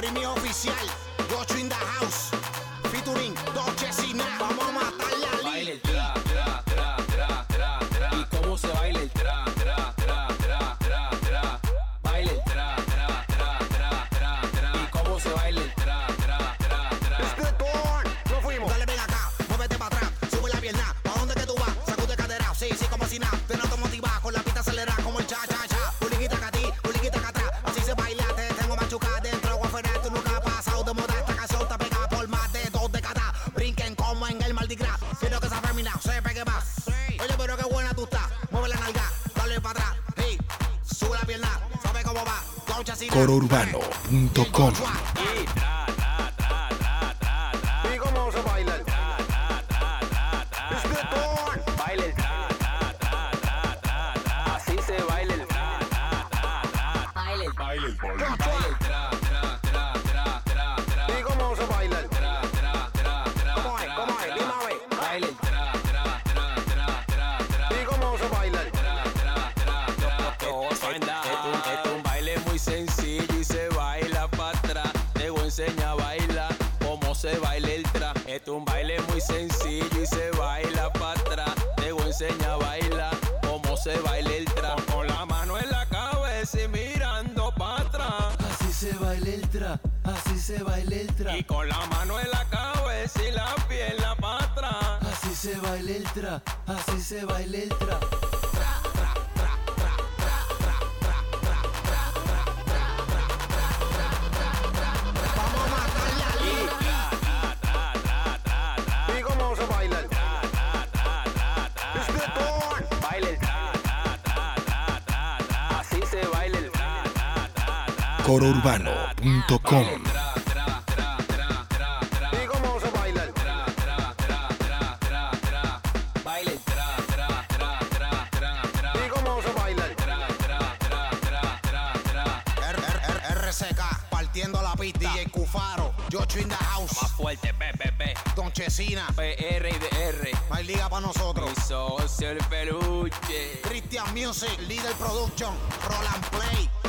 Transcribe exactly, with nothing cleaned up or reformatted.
remix oficial. Yocho in the house. Featuring Dolce Sina. Vamos a matarle a Lee. Baile el tra, tra, tra, tra, tra, tra. ¿Y cómo se baila el tra, tra, tra, tra, tra, tra? Baile el tra, tra, tra, tra, tra, tra. ¿Y cómo se baila el tra, tra, tra, tra? It's good born. Nos fuimos. Dale, ven acá. Muévete para atrás. Sube la pierna. ¿Pa' dónde que tú vas? Sacude cadera. Sí, sí, como si nada. Te noto motivada. Con la pista acelerada. Como el cha, cha, cha. Puliquita acá a ti. Puliquita acá atrás. Así se baila. Te tengo machucada dentro o afuera. Tú nunca has pasado de moda. Esta canción está pegada por más de dos décadas. Brinquen como en el Mardi Gras. Quiero que se ha terminado. Se pegue más. Oye, pero qué buena tú estás. Mueve la nalga. Dale para atrás. Hey. Sube la pierna. ¿Sabe cómo va? coro urbano punto com. Y tra, tra, tra, tra, tra, tra. ¿Y cómo se baila? Tra, tra, tra, tra, tra, It's good tra. born. Baile el tra, tra, tra, tra, tra, tra. Así se baila el tra, tra, tra, tra. Baile el baile el baile el tra, tra, tra, tra, tra, tra. ¿Y cómo se baila? Tra, tra, tra, tra, ¿Cómo es? tra, ¿Cómo es? tra. Dime a ver. Baile el tra, tra, tra, tra, tra, tra. ¿Y cómo se baila? Tra, tra, tra, tra. Esto es un baile muy sencillo y se baila para atrás. Te voy a enseñar a bailar cómo se baila el tra. Esto es un baile muy sencillo y se baila para atrás. Te voy a enseñar a bailar cómo se baila el tra. Con, con la mano en la cabeza y mirando para atrás. Así se baila el tra, así se baila el tra. Y con la mano en la cabeza y la pierna para atrás. Así se baila el tra, así se baila el tra. Vamos a matarle a Lee. Tra, tra, tra, tra, tra, tra. ¿Y cómo se baila? Tra, tra, tra, tra, tra, It's good tra. born. Baila el tra, tra, tra, tra, tra, tra. Así se baila el tra, tra, tra, tra. coro urbano punto com. Tra, tra, tra, tra, tra, tra. ¿Y cómo se baila? Tra, tra, tra, tra, tra, tra. Baila el tra, tra, tra, tra, tra, tra. ¿Y cómo se baila? Tra, tra, tra, tra, tra, tra. R R R R C K partiendo la pista. D J Cufaro, Yocho in the house. Más fuerte, P P P. Don Chesina, P R y D R. no hay liga para nosotros. Mi socio el peluche. Christian Music, Líder Production, Roll and Play.